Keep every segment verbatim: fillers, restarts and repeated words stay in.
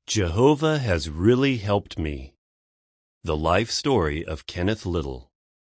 Jehovah has really helped me. The life story of Kenneth Little.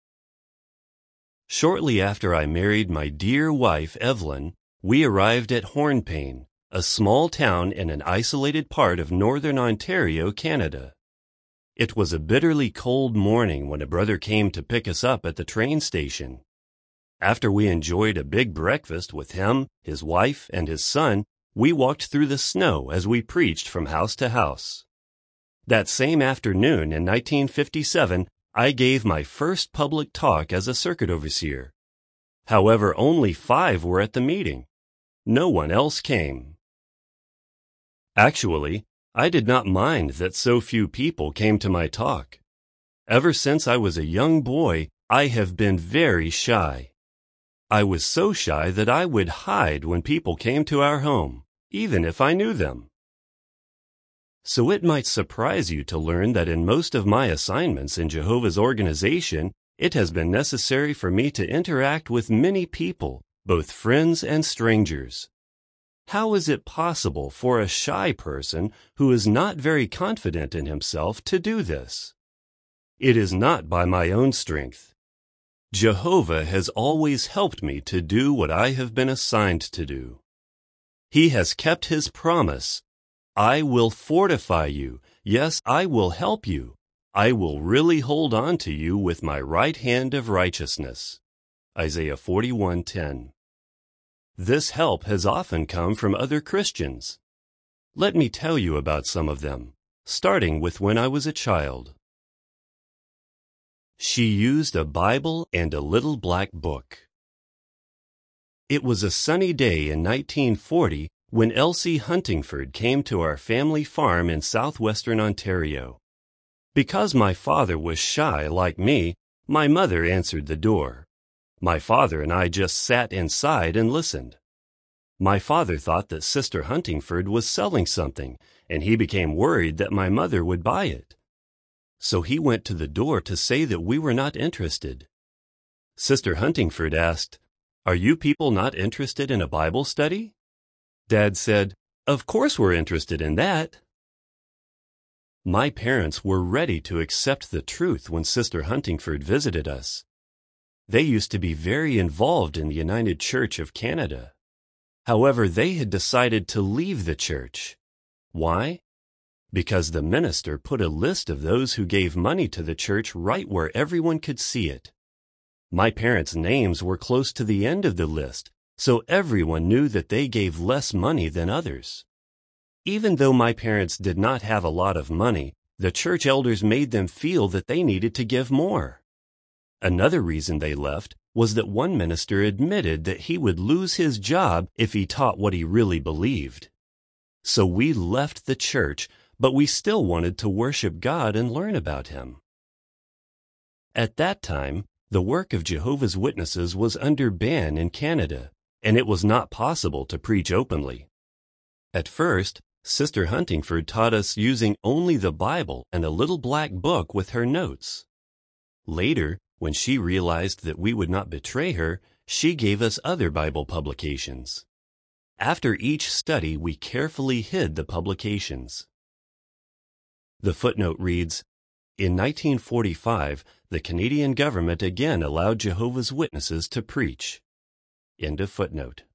Shortly after I married my dear wife, Evelyn, we arrived at Hornpain, a small town in an isolated part of northern Ontario, Canada. It was a bitterly cold morning when a brother came to pick us up at the train station. After we enjoyed a big breakfast with him, his wife, and his son, we walked through the snow as we preached from house to house. That same afternoon in nineteen fifty-seven, I gave my first public talk as a circuit overseer. However, only five were at the meeting. No one else came. Actually, I did not mind that so few people came to my talk. Ever since I was a young boy, I have been very shy. I was so shy that I would hide when people came to our home, even if I knew them. So it might surprise you to learn that in most of my assignments in Jehovah's organization, it has been necessary for me to interact with many people, both friends and strangers. How is it possible for a shy person who is not very confident in himself to do this? It is not by my own strength. Jehovah has always helped me to do what I have been assigned to do. He has kept his promise. I will fortify you. Yes, I will help you. I will really hold on to you with my right hand of righteousness. Isaiah forty-one ten. This help has often come from other Christians. Let me tell you about some of them, starting with when I was a child. She used a Bible and a little black book. It was a sunny day in nineteen forty when Elsie Huntingford came to our family farm in southwestern Ontario. Because my father was shy like me, my mother answered the door. My father and I just sat inside and listened. My father thought that Sister Huntingford was selling something, and he became worried that my mother would buy it. So he went to the door to say that we were not interested. Sister Huntingford asked, "Are you people not interested in a Bible study?" Dad said, "Of course we're interested in that." My parents were ready to accept the truth when Sister Huntingford visited us. They used to be very involved in the United Church of Canada. However, they had decided to leave the church. Why? Because the minister put a list of those who gave money to the church right where everyone could see it. My parents' names were close to the end of the list, so everyone knew that they gave less money than others. Even though my parents did not have a lot of money, the church elders made them feel that they needed to give more. Another reason they left was that one minister admitted that he would lose his job if he taught what he really believed. So we left the church, but we still wanted to worship God and learn about Him. At that time, the work of Jehovah's Witnesses was under ban in Canada, and it was not possible to preach openly. At first, Sister Huntingford taught us using only the Bible and a little black book with her notes. Later, when she realized that we would not betray her, she gave us other Bible publications. After each study, we carefully hid the publications. The footnote reads, "In nineteen forty-five, the Canadian government again allowed Jehovah's Witnesses to preach." End of footnote.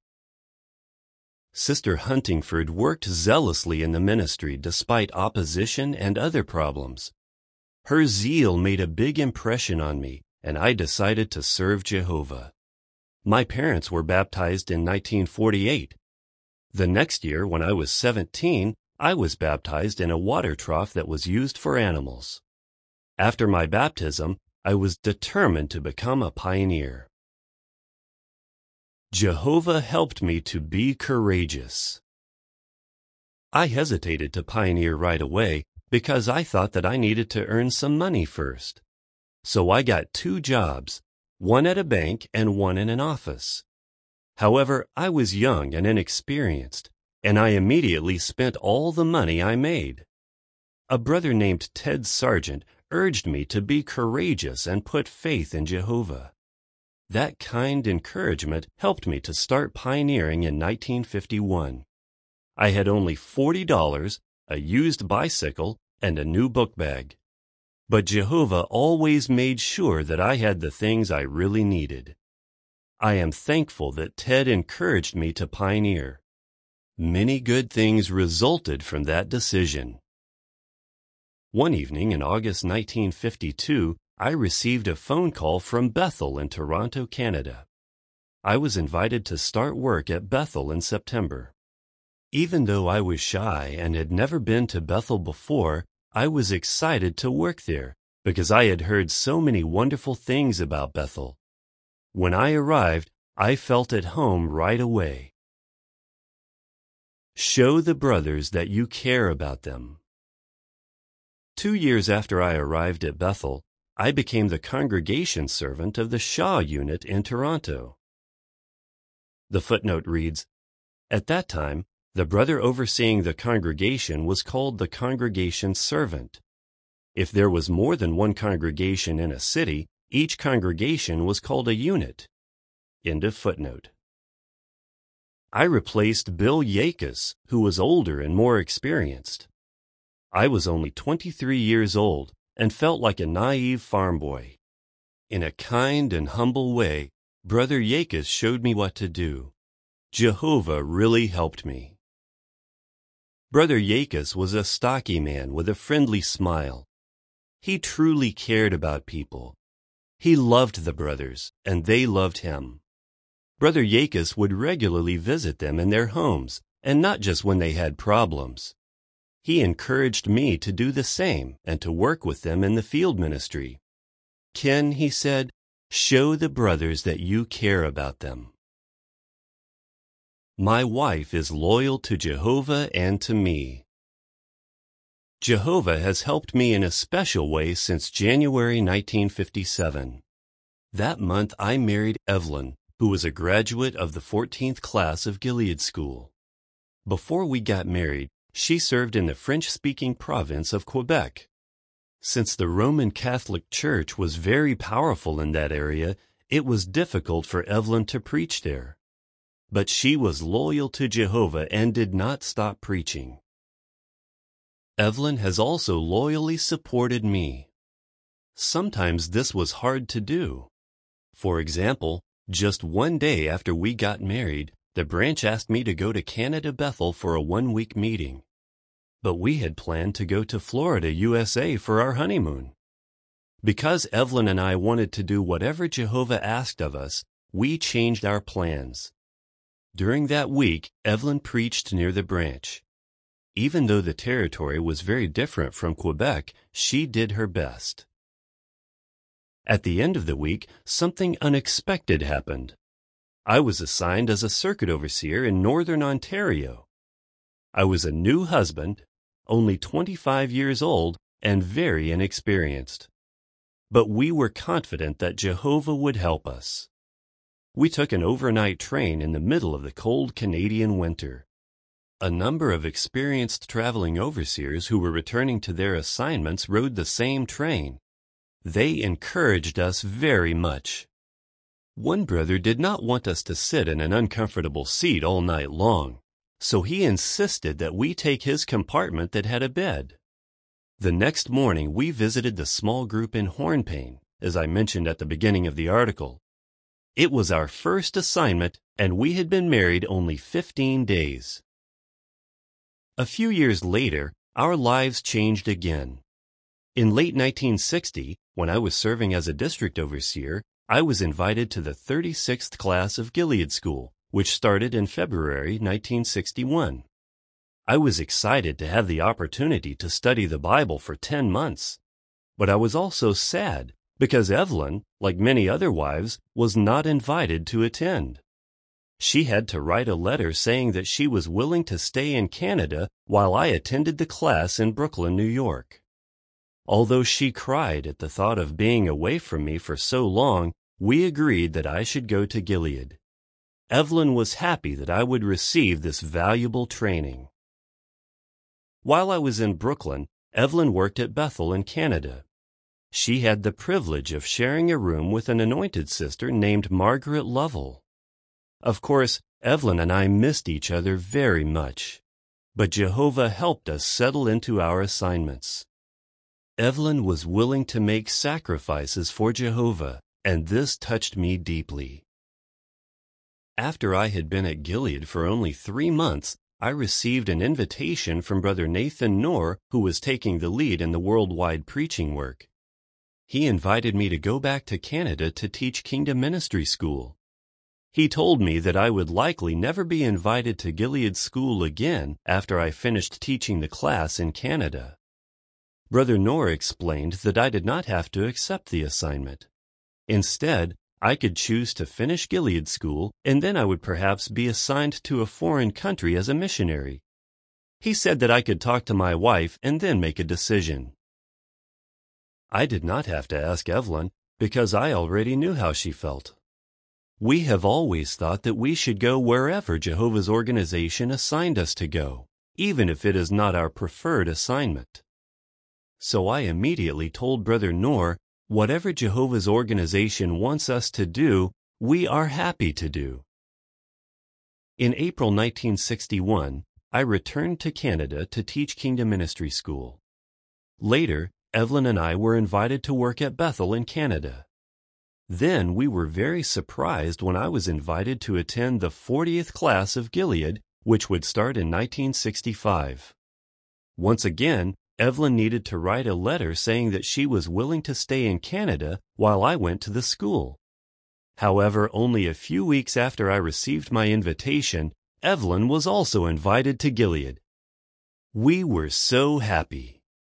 Sister Huntingford worked zealously in the ministry despite opposition and other problems. Her zeal made a big impression on me, and I decided to serve Jehovah. My parents were baptized in nineteen forty-eight. The next year, when I was seventeen, I was baptized in a water trough that was used for animals. After my baptism, I was determined to become a pioneer. Jehovah helped me to be courageous. I hesitated to pioneer right away because I thought that I needed to earn some money first. So I got two jobs, one at a bank and one in an office. However, I was young and inexperienced, and I immediately spent all the money I made. A brother named Ted Sargent urged me to be courageous and put faith in Jehovah. That kind encouragement helped me to start pioneering in nineteen fifty-one. I had only forty dollars, a used bicycle, and a new book bag. But Jehovah always made sure that I had the things I really needed. I am thankful that Ted encouraged me to pioneer. Many good things resulted from that decision. One evening in August nineteen fifty-two, I received a phone call from Bethel in Toronto, Canada. I was invited to start work at Bethel in September. Even though I was shy and had never been to Bethel before, I was excited to work there because I had heard so many wonderful things about Bethel. When I arrived, I felt at home right away. Show the brothers that you care about them. Two years after I arrived at Bethel, I became the congregation servant of the Shaw unit in Toronto. The footnote reads, "At that time, the brother overseeing the congregation was called the congregation servant. If there was more than one congregation in a city, each congregation was called a unit." End of footnote. I replaced Bill Yakis, who was older and more experienced. I was only twenty-three years old and felt like a naive farm boy. In a kind and humble way, Brother Yakis showed me what to do. Jehovah really helped me. Brother Yakis was a stocky man with a friendly smile. He truly cared about people. He loved the brothers, and they loved him. Brother Yakis would regularly visit them in their homes, and not just when they had problems. He encouraged me to do the same and to work with them in the field ministry. "Ken," he said, "show the brothers that you care about them." My wife is loyal to Jehovah and to me. Jehovah has helped me in a special way since January nineteen fifty-seven. That month I married Evelyn, who was a graduate of the fourteenth class of Gilead School. Before we got married, she served in the French-speaking province of Quebec. Since the Roman Catholic Church was very powerful in that area, it was difficult for Evelyn to preach there. But she was loyal to Jehovah and did not stop preaching. Evelyn has also loyally supported me. Sometimes this was hard to do. For example, just one day after we got married, the branch asked me to go to Canada Bethel for a one-week meeting. But we had planned to go to Florida, U S A for our honeymoon. Because Evelyn and I wanted to do whatever Jehovah asked of us, we changed our plans. During that week, Evelyn preached near the branch. Even though the territory was very different from Quebec, she did her best. At the end of the week, something unexpected happened. I was assigned as a circuit overseer in Northern Ontario. I was a new husband, only twenty-five years old, and very inexperienced. But we were confident that Jehovah would help us. We took an overnight train in the middle of the cold Canadian winter. A number of experienced traveling overseers who were returning to their assignments rode the same train. They encouraged us very much. One brother did not want us to sit in an uncomfortable seat all night long, so he insisted that we take his compartment that had a bed. The next morning we visited the small group in Hornpain, as I mentioned at the beginning of the article. It was our first assignment, and we had been married only fifteen days. A few years later, our lives changed again. In late nineteen sixty, when I was serving as a district overseer, I was invited to the thirty-sixth class of Gilead School, which started in February nineteen sixty-one. I was excited to have the opportunity to study the Bible for ten months. But I was also sad because Evelyn, like many other wives, was not invited to attend. She had to write a letter saying that she was willing to stay in Canada while I attended the class in Brooklyn, New York. Although she cried at the thought of being away from me for so long, we agreed that I should go to Gilead. Evelyn was happy that I would receive this valuable training. While I was in Brooklyn, Evelyn worked at Bethel in Canada. She had the privilege of sharing a room with an anointed sister named Margaret Lovell. Of course, Evelyn and I missed each other very much. but Jehovah helped us settle into our assignments. Evelyn was willing to make sacrifices for Jehovah, and this touched me deeply. After I had been at Gilead for only three months, I received an invitation from Brother Nathan Knorr, who was taking the lead in the worldwide preaching work. He invited me to go back to Canada to teach Kingdom Ministry School. He told me that I would likely never be invited to Gilead School again after I finished teaching the class in Canada. Brother Knorr explained that I did not have to accept the assignment. Instead, I could choose to finish Gilead School, and then I would perhaps be assigned to a foreign country as a missionary. He said that I could talk to my wife and then make a decision. I did not have to ask Evelyn because I already knew how she felt. We have always thought that we should go wherever Jehovah's organization assigned us to go, even if it is not our preferred assignment. So I immediately told Brother Knorr, whatever Jehovah's organization wants us to do, we are happy to do. In April nineteen sixty-one, I returned to Canada to teach Kingdom Ministry School. Later, Evelyn and I were invited to work at Bethel in Canada. Then we were very surprised when I was invited to attend the fortieth class of Gilead, which would start in nineteen sixty-five. Once again, Evelyn needed to write a letter saying that she was willing to stay in Canada while I went to the school. However, only a few weeks after I received my invitation, Evelyn was also invited to Gilead. We were so happy.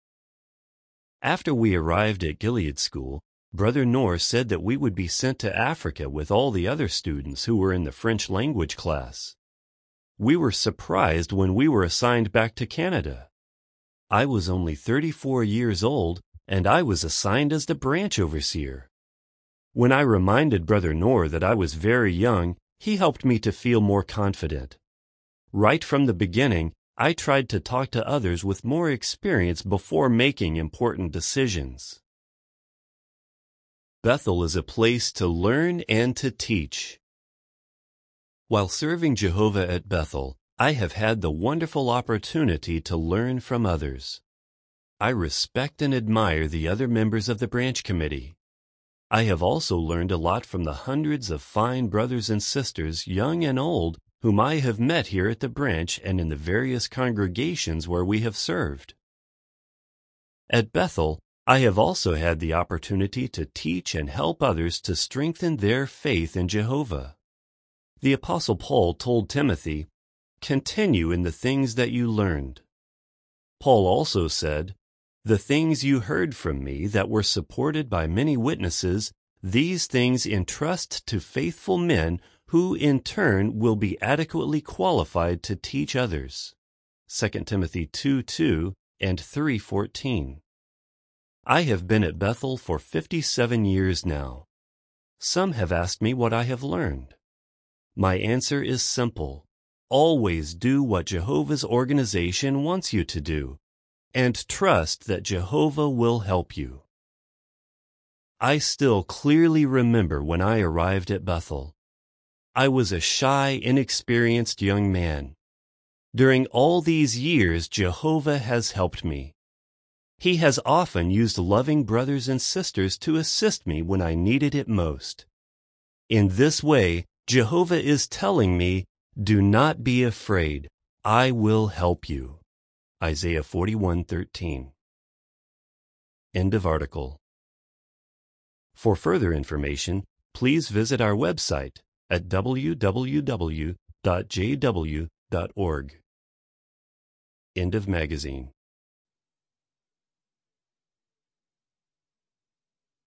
After we arrived at Gilead School, Brother Knorr said that we would be sent to Africa with all the other students who were in the French language class. We were surprised when we were assigned back to Canada. I was only thirty-four years old, and I was assigned as the branch overseer. When I reminded Brother Knorr that I was very young, he helped me to feel more confident. Right from the beginning, I tried to talk to others with more experience before making important decisions. Bethel is a place to learn and to teach. While serving Jehovah at Bethel, I have had the wonderful opportunity to learn from others. I respect and admire the other members of the branch committee. I have also learned a lot from the hundreds of fine brothers and sisters, young and old, whom I have met here at the branch and in the various congregations where we have served. At Bethel, I have also had the opportunity to teach and help others to strengthen their faith in Jehovah. The Apostle Paul told Timothy, "Continue in the things that you learned." Paul also said, "The things you heard from me that were supported by many witnesses, these things entrust to faithful men who in turn will be adequately qualified to teach others." Second Timothy two two and three fourteen. I have been at Bethel for fifty-seven years now. Some have asked me what I have learned. My answer is simple. Always do what Jehovah's organization wants you to do, and trust that Jehovah will help you. I still clearly remember when I arrived at Bethel. I was a shy, inexperienced young man. During all these years, Jehovah has helped me. He has often used loving brothers and sisters to assist me when I needed it most. In this way, Jehovah is telling me, "Do not be afraid. I will help you." Isaiah forty-one thirteen. End of article. For further information, please visit our website at w w w dot j w dot org. End of magazine.